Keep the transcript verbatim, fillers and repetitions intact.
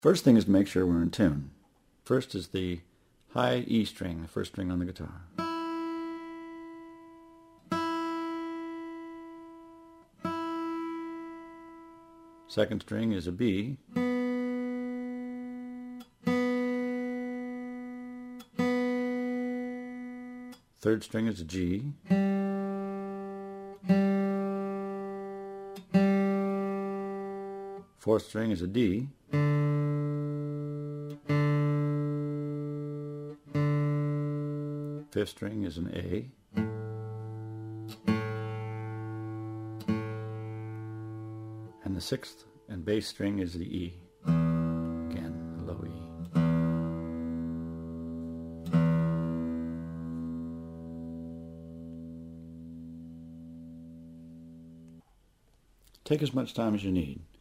First thing is to make sure we're in tune. First is the high E string, the first string on the guitar. Second string is a B. Third string is a G. Fourth string is a D. Fifth string is an A. And the sixth and bass string is the E. Again, the low E. Take as much time as you need.